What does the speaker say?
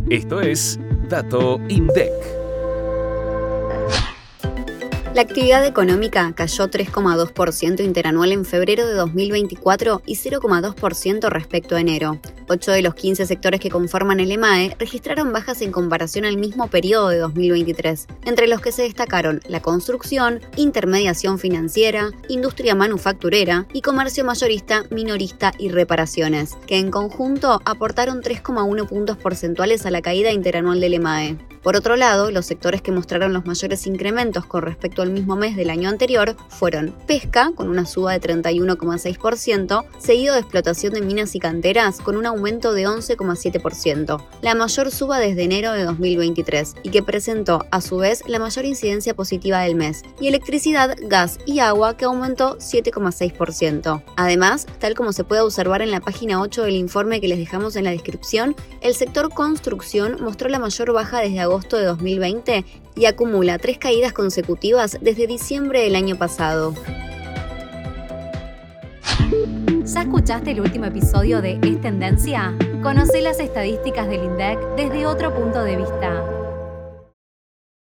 Esto es Dato INDEC. La actividad económica cayó 3,2% interanual en febrero de 2024 y 0,2% respecto a enero. 8 de los 15 sectores que conforman el EMAE registraron bajas en comparación al mismo periodo de 2023, entre los que se destacaron la construcción, intermediación financiera, industria manufacturera y comercio mayorista, minorista y reparaciones, que en conjunto aportaron 3,1 puntos porcentuales a la caída interanual del EMAE. Por otro lado, los sectores que mostraron los mayores incrementos con respecto al mismo mes del año anterior fueron pesca, con una suba de 31,6%, seguido de explotación de minas y canteras, con un aumento de 11,7%, la mayor suba desde enero de 2023, y que presentó, a su vez, la mayor incidencia positiva del mes, y electricidad, gas y agua, que aumentó 7,6%. Además, tal como se puede observar en la página 8 del informe que les dejamos en la descripción, el sector construcción mostró la mayor baja desde agosto de 2020 y acumula 3 caídas consecutivas desde diciembre del año pasado. ¿Ya escuchaste el último episodio de Es Tendencia? Conoce las estadísticas del INDEC desde otro punto de vista.